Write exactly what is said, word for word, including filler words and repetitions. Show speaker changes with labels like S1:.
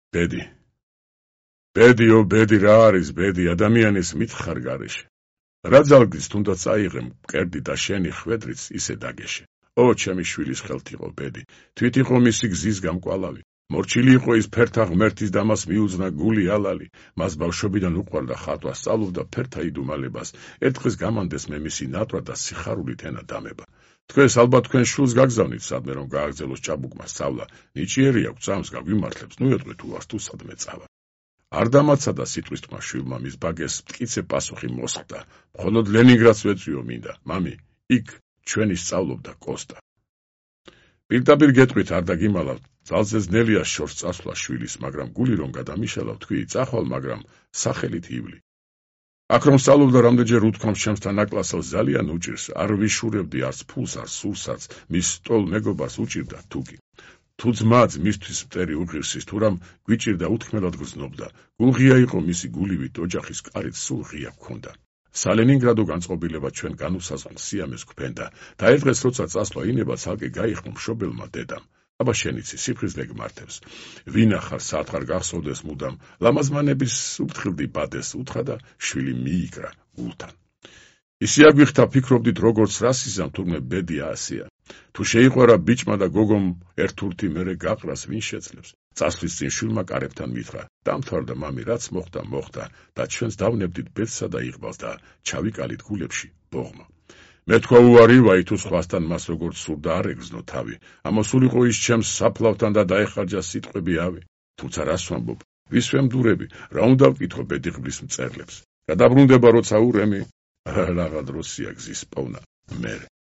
S1: ბედი. ბედიო, ბედი რა არის, ბედი, ადამიანის მითხარ გარეშე. რა ძალგის თუნდაც აიღე მკერდი და შენი ხვედრიც ისე დაგეშე. ო, ჩემი შვილის ხელთ იყო ბედი, თვით იყო მისი გზის გამკვალავი. მორჩილი იყო ის ფერთა ღმერთის და მას მიუძნა გული ალალი. მას ბავშვობიდან უყვარდა ხატვა, სწავლობდა ფერთა იდუმალებას. ერთხელ გამანდეს მე მისი ნატვრა და სიხარულით ენა დამება. თქვენს ალბათ თქვენ შულს გაგზავნით სადმე რომ გააგზელოს ჭაბუკმა სწავლა. ნიჭიერი აქვს წამს გაგვიმართლებს, ნუ ეტყვი თუ ვარ თუ სადმე წავა. არ დამაცადა სიტყვის თქმა შვილმა მის ბაგეს მტკიცე პასუხი მოსხდა. მხოლოდ ლენინგრადს ვეწვიო მინდა, მამი, იქ ჩვენი სწავლობდა კოსტა. პირდაპირ გეტყვით არ დაგიმალავთ, ძალზე ძნელია შორს წასვლა შვილის, მაგრამ გული რომ გადამიშალავ თქვი, წახვალ, მაგრამ სახელით ივლი. აქ რომ სწავლობდა რამდენჯერ უთქვამს ჩემსთან აკლასელს ძალიან უჭირს, არ ვიშურებდი არც ფულს, არც სულსაც, მის სტოლ მეგობარს უჭირდა თუკი. თუ ძმაც მისთვის მტერი უღირსის, თუ რამ გვიჭირდა უთქმელად გრძნობდა, გულღია იყო მისი გულივით, ოჯახის კარით სულ ღია გქონდა. სალენინგრადო განწყობილება ჩვენ განუსაზღვრელ სიამეს გვფენდა, დაერღეს როცა წასვლა ინება ცალკე გაიხმო მშობელმა დედამ. აბა შენიცი სიფხიზლე გმართებს. ვინა ხარ, სათხარ გახსოვდეს მუდამ, ლამაზმანების უფრთხილდი ბადეს უთხრა და შვილი მიიკრა გულთან. ისი აგვიხთა ფიქრობდით როგორც რასიზამ თურმე ბედია ასია. თუ შეიყვარა ბიჭმა და გოგომ ერთურთი მერე გაყრას ვინ შეძლებს. წასვლის წინ შვილმა კარებთან მითხრა, დამთავრდა მამი, რაც მოხდა, მოხდა და ჩვენს დავნებდით ბედსა და იღბალს და ჩავიკალით გულებში ბოღმა. მე თქვა უარი ვაი თუ სხვასთან მას როგორც სურდა არ ეგზნო თავი. ამოსულიყო ის ჩემს საფლავთან და დაეხარჯა სიტყვები ავი. თუმცა რას ვამბობ, ვის ვემდურები, რა უნდა ვკითხო ბედიღბლის მწერლებს. გადაბრუნდება როცა ურემი, რაღა დროსია გზის პოვნა მერე.